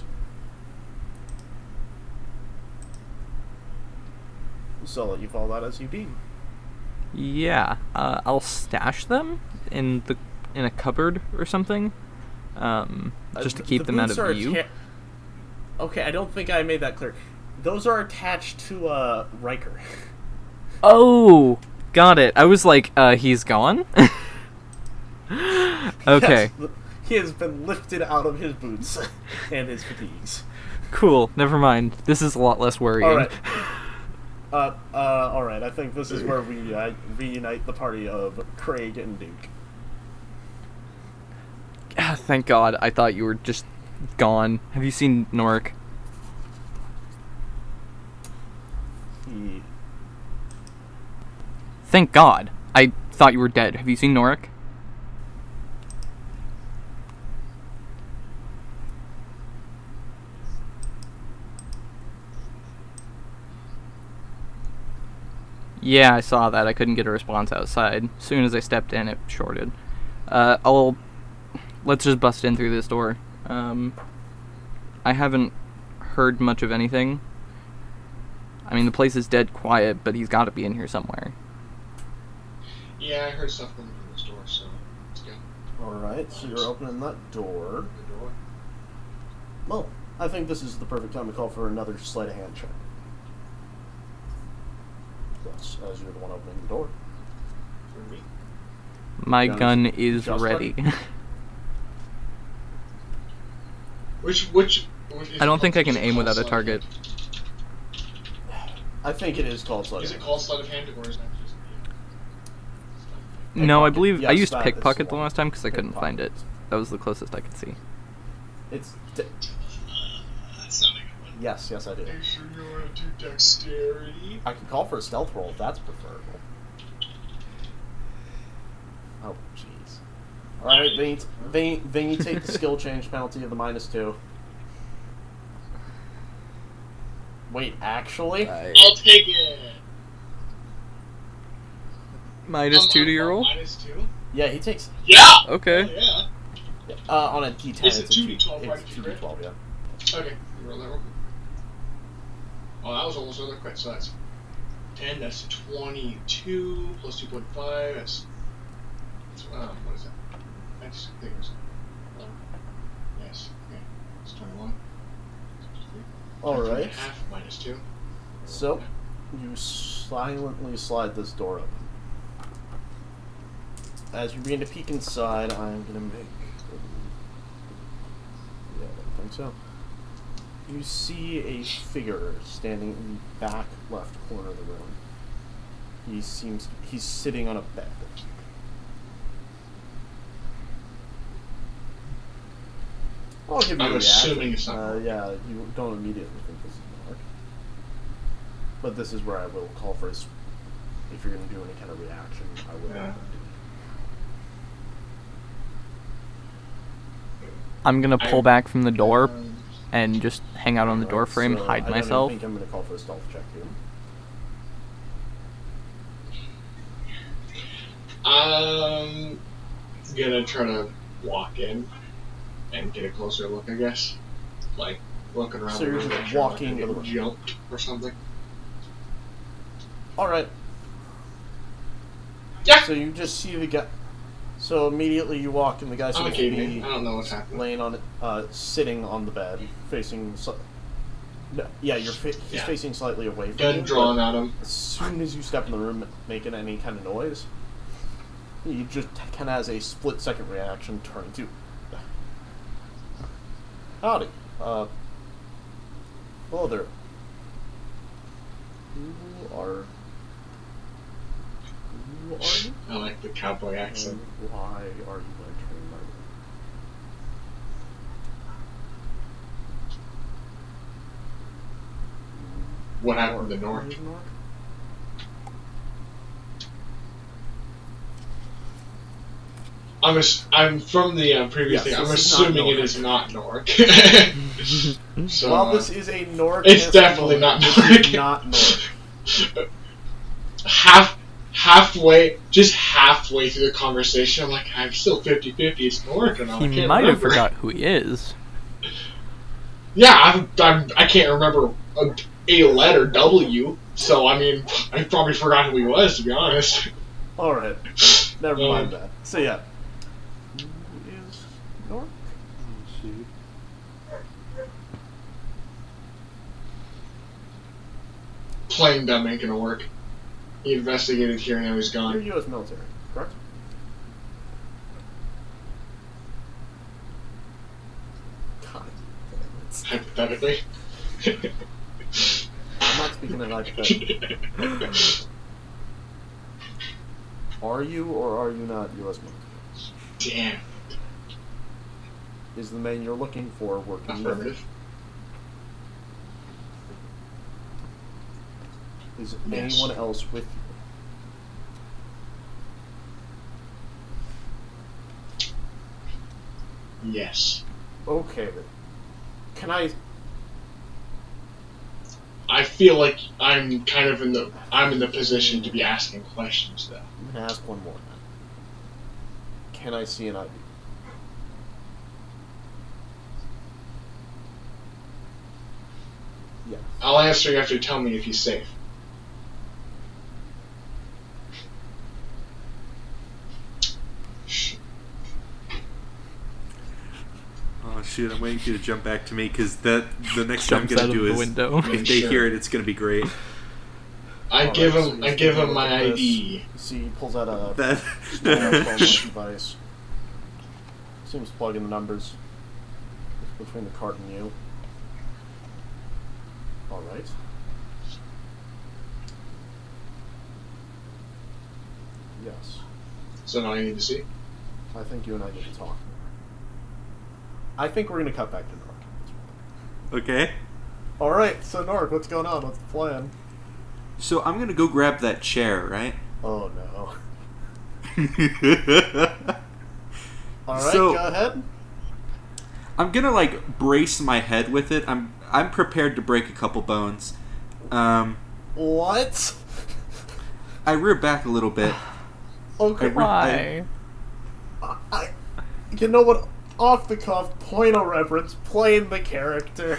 Speaker 1: So I'll let you follow that as you deem.
Speaker 2: Yeah, uh, I'll stash them in the in a cupboard or something, um, just to
Speaker 1: Uh,
Speaker 2: keep
Speaker 1: the
Speaker 2: them out
Speaker 1: boots
Speaker 2: of
Speaker 1: are
Speaker 2: view.
Speaker 1: atta- okay, I don't think I made that clear. Those are attached to uh, Riker.
Speaker 2: Oh, got it. I was like, uh, he's gone? Okay,
Speaker 1: Yes, the- he has been lifted out of his boots and his fatigues.
Speaker 2: cool. Never mind. This is a lot less worrying.
Speaker 1: All right. Uh, uh, all right. I think this is where we uh, reunite the party of Craig and Duke.
Speaker 2: Ah, thank God. I thought you were just gone. Have you seen Norik?
Speaker 1: He,
Speaker 2: Thank God. I thought you were dead. Have you seen Norik? Yeah, I saw that. I couldn't get a response outside. As soon as I stepped in, it shorted. Uh, I'll... Let's just bust in through this door. Um, I haven't heard much of anything. I mean, the place is dead quiet, but he's got to be in here somewhere.
Speaker 3: Yeah, I heard stuff coming from this door, so let's go.
Speaker 1: all right. So you're opening that door.
Speaker 3: The door.
Speaker 1: Well, I think this is the perfect time to call for another sleight of hand check. Yes, as you're the one opening the door.
Speaker 3: For me.
Speaker 2: My
Speaker 1: Yeah,
Speaker 2: gun is
Speaker 1: just
Speaker 2: ready.
Speaker 3: Which, which... which is
Speaker 2: I don't
Speaker 3: it
Speaker 2: think
Speaker 3: called-
Speaker 2: I can
Speaker 3: is it
Speaker 2: aim
Speaker 3: called
Speaker 2: without a
Speaker 3: sleight of
Speaker 2: target.
Speaker 3: hand?
Speaker 1: I think it is called sleight
Speaker 3: Is
Speaker 1: of
Speaker 3: it
Speaker 1: hand.
Speaker 3: called sleight of hand, or is that just...
Speaker 2: No, I
Speaker 1: Pickpocket.
Speaker 2: believe I
Speaker 1: Yes,
Speaker 2: used
Speaker 1: that is
Speaker 2: pickpocket
Speaker 1: the
Speaker 2: the
Speaker 1: one.
Speaker 2: last time because I couldn't find it.
Speaker 1: Pickpocket.
Speaker 2: That was the closest I could see.
Speaker 1: It's de-
Speaker 3: That's not a good one.
Speaker 1: yes, yes, I do.
Speaker 3: Are you sure you want to do dexterity?
Speaker 1: I can call for a stealth roll if that's preferable. Oh, jeez. All right, then you, t- then, you- then you take the skill change penalty of the minus two. Wait, actually?
Speaker 3: I'll take it.
Speaker 2: Minus
Speaker 3: Um,
Speaker 2: two
Speaker 3: um,
Speaker 2: to your
Speaker 3: um,
Speaker 2: roll?
Speaker 3: Minus two?
Speaker 1: Yeah, he takes.
Speaker 3: Yeah!
Speaker 2: Okay.
Speaker 3: Oh, yeah.
Speaker 1: Uh, on a D ten,
Speaker 3: Is it
Speaker 1: it's a
Speaker 3: two
Speaker 1: two-
Speaker 3: D twelve, right?
Speaker 1: It's two D twelve, yeah.
Speaker 3: Okay, you roll that real quick. Oh, that was almost another crit, so that's ten, that's twenty-two, plus two point five, that's, that's um, what is that? That's, I think it was, um, yes, okay, it's twenty-one.
Speaker 1: All
Speaker 3: Three and a
Speaker 1: right.
Speaker 3: half minus two.
Speaker 1: So, you silently slide this door open. As you begin to peek inside, I'm gonna make. Yeah, I don't think so. You see a figure standing in the back left corner of the room. He seems he's sitting on a bed. I'll give you
Speaker 3: I'm
Speaker 1: a
Speaker 3: assuming
Speaker 1: reaction.
Speaker 3: it's not
Speaker 1: Uh,
Speaker 3: Mark.
Speaker 1: yeah, you don't immediately think this is Mark. But this is where I will call for his. If you're going to do any kind of reaction, I will.
Speaker 3: Yeah.
Speaker 2: I'm gonna pull
Speaker 3: I-
Speaker 2: back from the door
Speaker 3: Um,
Speaker 2: and just hang out on the door
Speaker 1: Alright,
Speaker 2: frame,
Speaker 1: so
Speaker 2: hide
Speaker 1: I
Speaker 2: myself.
Speaker 1: don't think I'm going to call for a stealth check here.
Speaker 3: I'm gonna try to walk in and get a closer look, I guess. Like, looking around
Speaker 1: So
Speaker 3: the
Speaker 1: you're
Speaker 3: room,
Speaker 1: just
Speaker 3: make sure I'm
Speaker 1: walking
Speaker 3: not
Speaker 1: to the
Speaker 3: getting
Speaker 1: room.
Speaker 3: jumped or something.
Speaker 1: All right.
Speaker 3: Yeah!
Speaker 1: So you just see the guy. So immediately you walk, and the guy
Speaker 3: I'm a
Speaker 1: seems to
Speaker 3: caveman.
Speaker 1: be
Speaker 3: I don't know what's happening.
Speaker 1: laying on it, uh, sitting on the bed, facing. Sli- no, yeah, you're fa- he's
Speaker 3: Yeah.
Speaker 1: facing slightly away from
Speaker 3: Gun
Speaker 1: you.
Speaker 3: drawn
Speaker 1: but
Speaker 3: at him.
Speaker 1: As soon as you step in the room, making any kind of noise, he just kind of has a split second reaction, turning to. Howdy. Uh. Hello there. Who are. Who are you?
Speaker 3: I like the cowboy accent.
Speaker 1: And why are you entering my room?
Speaker 3: what happened to Nork.
Speaker 1: Who's Nork?
Speaker 3: I'm ass- I'm from the uh, previous
Speaker 1: Yes,
Speaker 3: thing. I'm
Speaker 1: this is not
Speaker 3: assuming it
Speaker 1: Nork.
Speaker 3: is not Nork. so,
Speaker 1: Well,
Speaker 3: uh,
Speaker 1: this is a Nork.
Speaker 3: it's definitely not
Speaker 1: This
Speaker 3: Nork.
Speaker 1: is not Nork.
Speaker 3: half halfway, just halfway through the conversation, I'm like, I'm still fifty-fifty. It's Nork, and I'm, I
Speaker 2: He
Speaker 3: can't
Speaker 2: might have
Speaker 3: remember.
Speaker 2: forgot who he is.
Speaker 3: Yeah, I'm, I'm, I can't remember a, a letter W. So I mean, I probably forgot who he was, to be honest.
Speaker 1: Alright. Never
Speaker 3: Um,
Speaker 1: mind that. So, yeah. Who is Nork?
Speaker 4: Oh, shoot.
Speaker 3: Plain dumb ain't gonna work. He investigated here, and now he's
Speaker 1: You're
Speaker 3: gone.
Speaker 1: U S military, correct? God damn it.
Speaker 3: Hypothetically.
Speaker 1: I'm not speaking of hypothetically. Are you or are you not U S military?
Speaker 3: Damn.
Speaker 1: Is the man you're looking for working with?
Speaker 3: Affirmative.
Speaker 1: Is
Speaker 3: Yes.
Speaker 1: anyone else with you?
Speaker 3: Yes.
Speaker 1: Okay then. Can I...
Speaker 3: I feel like I'm kind of in the I'm in the position to be asking questions though.
Speaker 1: I'm gonna ask one more then. Can I see an I D? Yes.
Speaker 3: I'll answer you after you tell me if he's safe.
Speaker 4: Oh shoot! I'm waiting for you to jump back to me because that the next thing I'm
Speaker 2: Jumps
Speaker 4: gonna
Speaker 2: out
Speaker 4: do
Speaker 2: of the
Speaker 4: is
Speaker 2: window.
Speaker 4: if they
Speaker 3: Sure.
Speaker 4: hear it, it's gonna be great.
Speaker 3: I
Speaker 1: Alright,
Speaker 3: give
Speaker 1: so
Speaker 3: him
Speaker 1: he's
Speaker 3: I give
Speaker 1: taking
Speaker 3: him
Speaker 1: a look
Speaker 3: my
Speaker 1: at
Speaker 3: I
Speaker 1: this.
Speaker 3: D.
Speaker 1: You see, he pulls out a
Speaker 4: That.
Speaker 1: small phone-like device. Seems to plug in the numbers between the cart and you. Alright. Yes.
Speaker 3: So now I need to see.
Speaker 1: I think you and I need to talk. I think we're gonna cut back to Nork.
Speaker 4: Okay.
Speaker 1: Alright, so Nork, what's going on? What's the plan?
Speaker 4: So I'm gonna go grab that chair, right?
Speaker 1: Oh no. Alright,
Speaker 4: So-
Speaker 1: go ahead.
Speaker 4: I'm gonna like brace my head with it. I'm I'm prepared to break a couple bones. Um,
Speaker 1: What?
Speaker 4: I rear back a little bit.
Speaker 1: Okay,
Speaker 4: I re-
Speaker 2: Why?
Speaker 1: I, I, you know what? Off the cuff, point of reference, playing the character.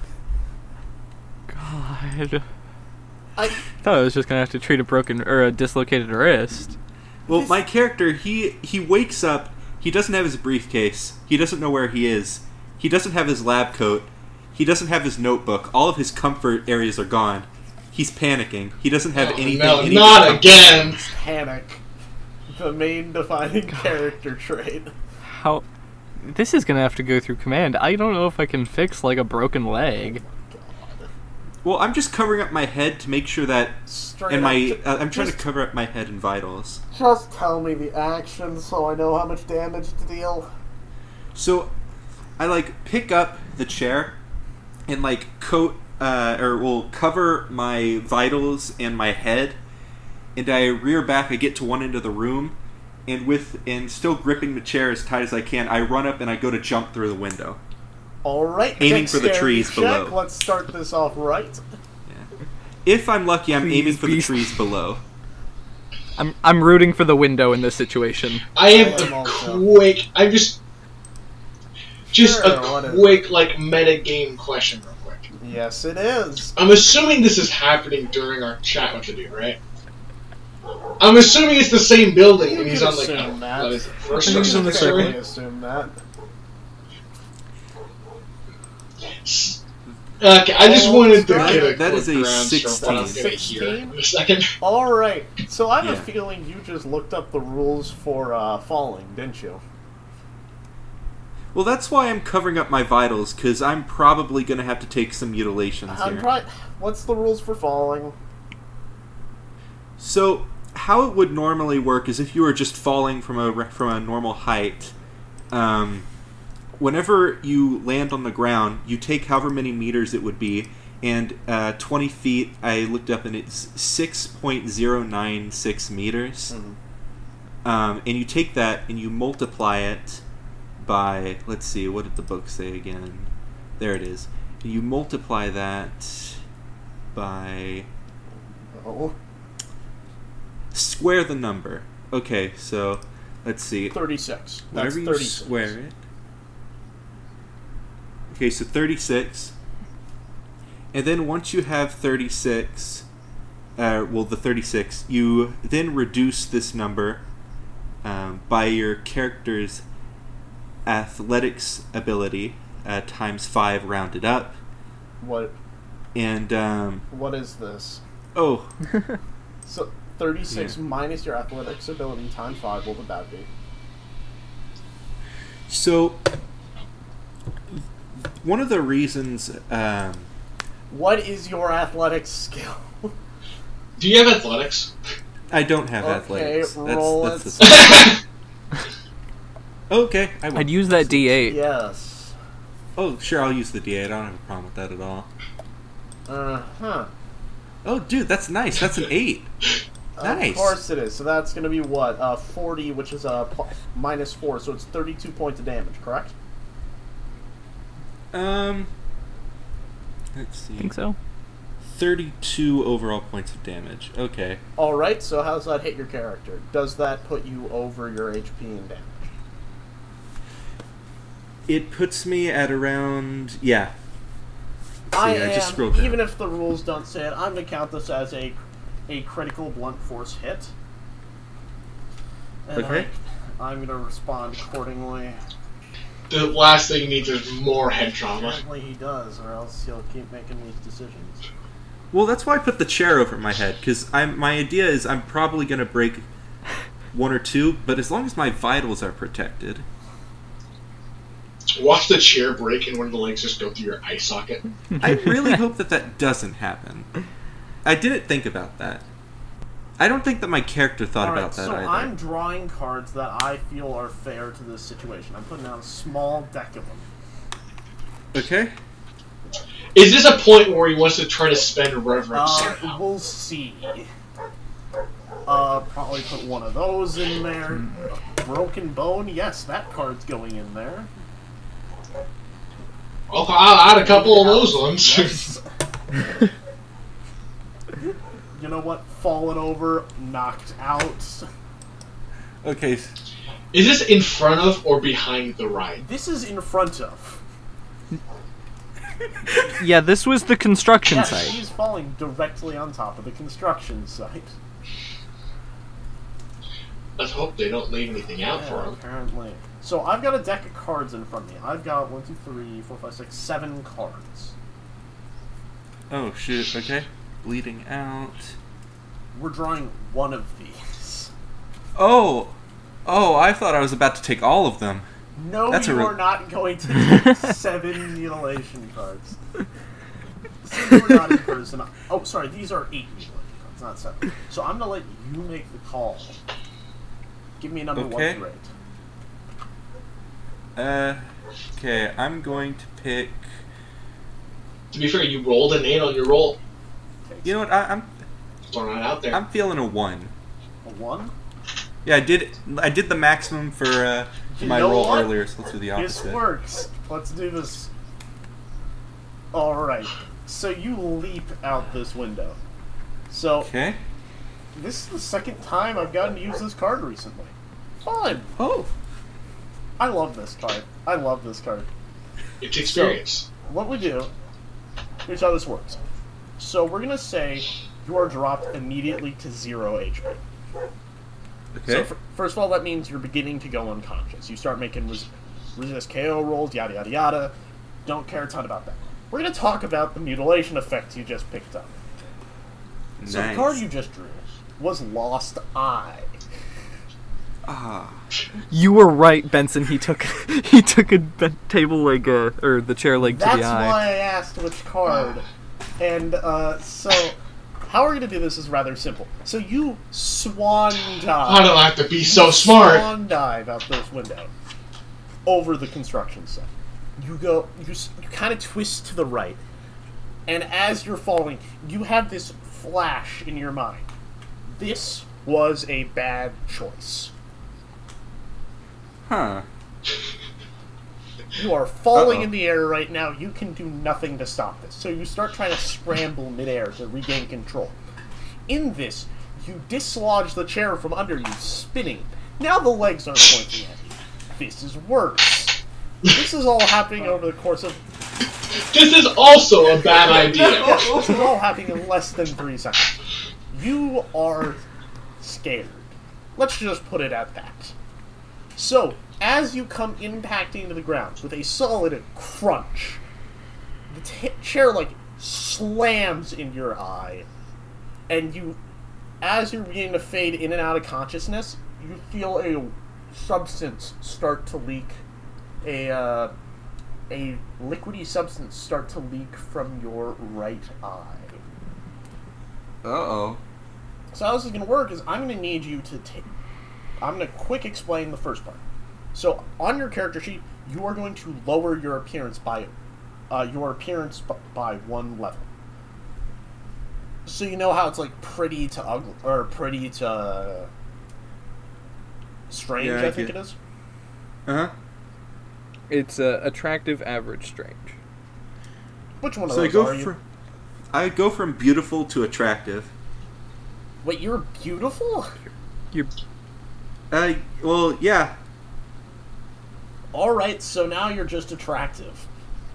Speaker 2: God.
Speaker 1: I
Speaker 2: thought I was just gonna have to treat a broken or a dislocated wrist.
Speaker 4: Well,
Speaker 1: This-
Speaker 4: my character, he he wakes up. He doesn't have his briefcase. He doesn't know where he is. He doesn't have his lab coat. He doesn't have his notebook. All of his comfort areas are gone. He's panicking. He doesn't have
Speaker 3: Oh,
Speaker 4: anything.
Speaker 3: no,
Speaker 4: any
Speaker 3: not
Speaker 4: comfort.
Speaker 3: again.
Speaker 1: panic. The main defining character trait.
Speaker 2: How? This is gonna have to go through command. I don't know if I can fix like a broken leg.
Speaker 1: God.
Speaker 4: Well, I'm just covering up my head to make sure that.
Speaker 1: Straight
Speaker 4: And
Speaker 1: up,
Speaker 4: my,
Speaker 1: ju-
Speaker 4: uh, I'm trying
Speaker 1: just,
Speaker 4: to cover up my head and vitals.
Speaker 1: Just tell me the action so I know how much damage to deal.
Speaker 4: So, I like pick up the chair and like coat uh, or will cover my vitals and my head, and I rear back. I get to one end of the room, and with and still gripping the chair as tight as I can, I run up and I go to jump through the window.
Speaker 1: Alright,
Speaker 4: Aiming for the
Speaker 1: dexterity
Speaker 4: trees
Speaker 1: check.
Speaker 4: below.
Speaker 1: Let's start this off right.
Speaker 4: If I'm lucky, I'm
Speaker 2: Please
Speaker 4: aiming for the
Speaker 2: be-
Speaker 4: trees below.
Speaker 2: I'm I'm rooting for the window in this situation.
Speaker 3: I have
Speaker 1: I am
Speaker 3: a
Speaker 1: also.
Speaker 3: quick. I just. Just
Speaker 1: Sure,
Speaker 3: a
Speaker 1: whatever.
Speaker 3: quick, like, meta game question, real quick.
Speaker 1: Yes, it is.
Speaker 3: I'm assuming this is happening during our chat with the dude, right? I'm assuming it's the same building,
Speaker 1: You
Speaker 3: and he's
Speaker 1: can
Speaker 3: on like
Speaker 1: assume that.
Speaker 3: what is it, first
Speaker 2: You
Speaker 3: or
Speaker 2: can
Speaker 3: second
Speaker 2: assume
Speaker 3: story?
Speaker 1: certainly assume that.
Speaker 3: Okay, I just
Speaker 1: Oh,
Speaker 3: wanted to
Speaker 1: that-
Speaker 3: get a
Speaker 4: that
Speaker 3: quick
Speaker 4: is a
Speaker 3: grounds for what I'm
Speaker 4: sixteen.
Speaker 3: gonna hear
Speaker 1: sixteen?
Speaker 3: in a second.
Speaker 1: Alright, so I have a
Speaker 4: Yeah.
Speaker 1: feeling you just looked up the rules for uh, falling, didn't you?
Speaker 4: Well, that's why I'm covering up my vitals, because I'm probably going to have to take some mutilations
Speaker 1: I'm
Speaker 4: here.
Speaker 1: pri- What's the rules for falling?
Speaker 4: So, how it would normally work is if you were just falling from a re- from a normal height. Um, whenever you land on the ground, you take however many meters it would be, And uh, twenty feet, I looked up and it's six point zero nine six meters.
Speaker 1: Mm-hmm.
Speaker 4: Um, and you take that and you multiply it by, let's see, what did the book say again? There it is. And you multiply that by...
Speaker 1: Oh.
Speaker 4: Square the number. Okay, so let's see.
Speaker 1: thirty-six. That's
Speaker 4: Whenever you
Speaker 1: thirty-six.
Speaker 4: square it. Okay, so thirty-six. And then once you have thirty-six, uh, well, the thirty-six, you then reduce this number um, by your character's athletics ability uh, times five rounded up.
Speaker 1: What?
Speaker 4: And, um,
Speaker 1: What is this?
Speaker 4: oh,
Speaker 1: So thirty-six
Speaker 4: Yeah.
Speaker 1: minus your athletics ability times five. What would that be?
Speaker 4: so one of the reasons, um,
Speaker 1: What is your athletics skill?
Speaker 3: Do you have athletics?
Speaker 4: I don't have
Speaker 1: Okay,
Speaker 4: athletics.
Speaker 1: roll
Speaker 4: that's,
Speaker 1: it.
Speaker 4: that's the Okay, I will.
Speaker 2: I'd use that D eight.
Speaker 1: Yes.
Speaker 4: Oh, sure, I'll use the D eight. I don't have a problem with that at all.
Speaker 1: Uh huh.
Speaker 4: Oh, dude, that's nice. That's an eight. Nice.
Speaker 1: Of course it is. So that's going to be what? Uh, forty, which is a pl- minus four. So it's thirty-two points of damage, correct?
Speaker 4: Um, let's see.
Speaker 2: I think so.
Speaker 4: thirty-two overall points of damage. Okay.
Speaker 1: All right. So how does that hit your character? Does that put you over your H P and damage?
Speaker 4: It puts me at around... Yeah. Let's
Speaker 1: I
Speaker 4: see,
Speaker 1: am,
Speaker 4: just scrolled down.
Speaker 1: even if the rules don't say it, I'm going to count this as a a critical blunt force hit. And
Speaker 4: Okay.
Speaker 1: I, I'm going to respond accordingly.
Speaker 3: The last thing he needs is more head trauma.
Speaker 1: Apparently he does, or else he'll keep making these decisions.
Speaker 4: Well, that's why I put the chair over my head, because I'm my idea is I'm probably going to break one or two, but as long as my vitals are protected...
Speaker 3: Watch the chair break and one of the legs just go through your eye socket.
Speaker 4: I really hope that that doesn't happen. I didn't think about that. I don't think that my character thought
Speaker 1: All right,
Speaker 4: about that
Speaker 1: so
Speaker 4: either.
Speaker 1: I'm drawing cards that I feel are fair to this situation. I'm putting out a small deck of them.
Speaker 4: Okay.
Speaker 3: Is this a point where he wants to try to spend reverence
Speaker 1: Uh,
Speaker 3: somehow?
Speaker 1: we'll see. Uh, probably put one of those in there. Broken Bone, yes, that card's going in there.
Speaker 3: Okay, I'll add a couple of those ones.
Speaker 1: Yes. You know what? Fallen over, knocked out.
Speaker 4: Okay.
Speaker 3: Is this in front of or behind the ride?
Speaker 1: This is in front of.
Speaker 2: Yeah, this was the construction
Speaker 1: Yes,
Speaker 2: site.
Speaker 1: he's falling directly on top of the construction site.
Speaker 3: Let's hope they don't leave anything out
Speaker 1: Yeah,
Speaker 3: for him.
Speaker 1: apparently. So I've got a deck of cards in front of me. I've got one, two, three, four, five, six, seven cards.
Speaker 4: Oh, shoot. Okay. Bleeding out.
Speaker 1: We're drawing one of these.
Speaker 4: Oh! Oh, I thought I was about to take all of them.
Speaker 1: No,
Speaker 4: That's a
Speaker 1: you
Speaker 4: real-
Speaker 1: are not going to take seven mutilation cards. So you're not in person. Oh, sorry, these are eight mutilation cards, not seven. So I'm going to let you make the call. Give me a number
Speaker 4: Okay.
Speaker 1: one through eight.
Speaker 4: Uh, okay, I'm going to pick...
Speaker 3: To be fair, you rolled an eight on your roll.
Speaker 4: You know what, I, I'm
Speaker 3: Throwing it out there.
Speaker 4: I'm feeling a one.
Speaker 1: A one?
Speaker 4: Yeah, I did I did the maximum for, uh, for
Speaker 1: You
Speaker 4: my
Speaker 1: know
Speaker 4: roll
Speaker 1: what?
Speaker 4: earlier, so let's do the
Speaker 1: This
Speaker 4: opposite.
Speaker 1: works. Let's do this. Alright. So you leap out this window. So,
Speaker 4: Okay.
Speaker 1: this is the second time I've gotten to use this card recently. Fun!
Speaker 4: Oh.
Speaker 1: I love this card. I love this card.
Speaker 3: It's experience.
Speaker 1: What we do, here's how this works. So we're going to say you are dropped immediately to zero H P.
Speaker 4: Okay.
Speaker 1: So f- first of all, that means you're beginning to go unconscious. You start making res- resist K O rolls, yada yada yada. Don't care a ton about that. We're going to talk about the mutilation effects you just picked up. So the
Speaker 4: Nice.
Speaker 1: card you just drew was Lost Eye.
Speaker 4: Ah.
Speaker 2: You were right, Benson. He took he took a be- table leg uh, or the chair leg to
Speaker 1: That's
Speaker 2: the eye.
Speaker 1: why I asked which card. And uh, so, how we're going to do this is rather simple. So you swan dive.
Speaker 3: I don't have to be so smart.
Speaker 1: Swan dive out this window over the construction site. You go, you, s- you kind of twist to the right. And as you're falling, you have this flash in your mind. This was a bad choice.
Speaker 4: Huh.
Speaker 1: You are falling
Speaker 4: Uh-oh.
Speaker 1: in the air right now. You can do nothing to stop this. So you start trying to scramble midair to regain control. In this, you dislodge the chair from under you, spinning. Now the legs aren't pointing at you. This is worse. This is all happening over the course of...
Speaker 3: This is also a bad idea.
Speaker 1: Yes, this is all happening in less than three seconds. You are scared. Let's just put it at that. So, as you come impacting to the ground with a solid crunch, the t- chair, like, slams in your eye, and you, as you're beginning to fade in and out of consciousness, you feel a substance start to leak, a, uh, a liquidy substance start to leak from your right eye.
Speaker 4: Uh-oh.
Speaker 1: So how this is going to work is I'm going to need you to take... I'm going to quick explain the first part. So on your character sheet, you are going to lower your appearance by uh, your appearance b- by one level. So you know how it's like pretty to ugly, or pretty to uh, strange,
Speaker 4: Yeah,
Speaker 1: I,
Speaker 4: I
Speaker 1: think
Speaker 4: get-
Speaker 1: it is.
Speaker 4: Uh-huh.
Speaker 2: It's uh, attractive, average, strange.
Speaker 1: Which one of
Speaker 4: So I
Speaker 1: those
Speaker 4: go
Speaker 1: are you?
Speaker 4: from I go from beautiful to attractive.
Speaker 1: Wait, you're beautiful?
Speaker 2: You
Speaker 4: Uh, well, yeah.
Speaker 1: Alright, so now you're just attractive.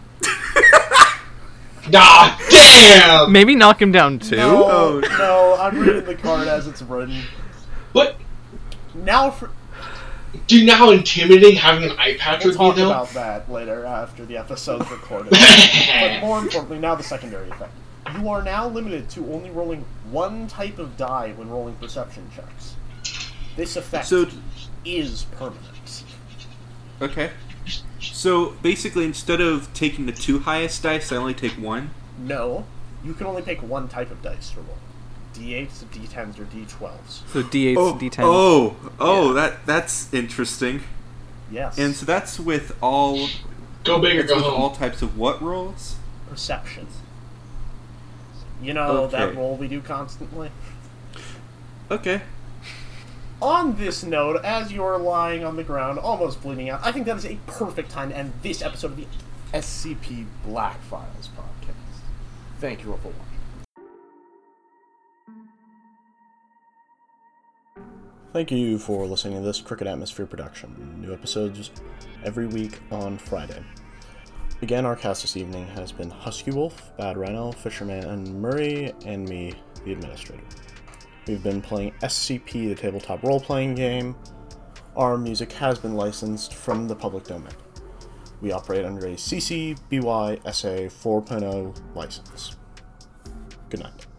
Speaker 3: Nah, damn!
Speaker 2: maybe knock him down too.
Speaker 1: No,
Speaker 4: Oh.
Speaker 1: no, I'm reading the card as it's written.
Speaker 3: What?
Speaker 1: Now for...
Speaker 3: Do you know how intimidating having an eye patch
Speaker 1: We'll
Speaker 3: would
Speaker 1: talk
Speaker 3: be, though?
Speaker 1: about that later after the episode's recorded. But more importantly, now the secondary effect. You are now limited to only rolling one type of die when rolling perception checks. This effect
Speaker 4: So,
Speaker 1: is permanent.
Speaker 4: okay. So, basically, instead of taking the two highest dice, I only take one?
Speaker 1: No, you can only pick one type of dice to roll. D eights, D tens, or D twelves.
Speaker 2: So D eights,
Speaker 4: Oh,
Speaker 2: D tens.
Speaker 4: oh, oh,
Speaker 1: Yeah.
Speaker 4: that that's interesting.
Speaker 1: Yes.
Speaker 4: And so that's with all
Speaker 3: Go big or
Speaker 4: that's
Speaker 3: go
Speaker 4: with
Speaker 3: home.
Speaker 4: all types of what rolls?
Speaker 1: Perception. You know that
Speaker 4: Okay.
Speaker 1: roll we do constantly?
Speaker 4: Okay.
Speaker 1: On this note, as you're lying on the ground, almost bleeding out, I think that is a perfect time to end this episode of the S C P Black Files podcast. Thank you all for watching. Thank you for listening to this Cricket Atmosphere production. New episodes every week on Friday. Again, our cast this evening has been Husky Wolf, Bad Rhino, Fisherman, and Murray, and me, the administrator. We've been playing S C P, the tabletop role-playing game. Our music has been licensed from the public domain. We operate under a C C B Y S A four point oh license. Good night.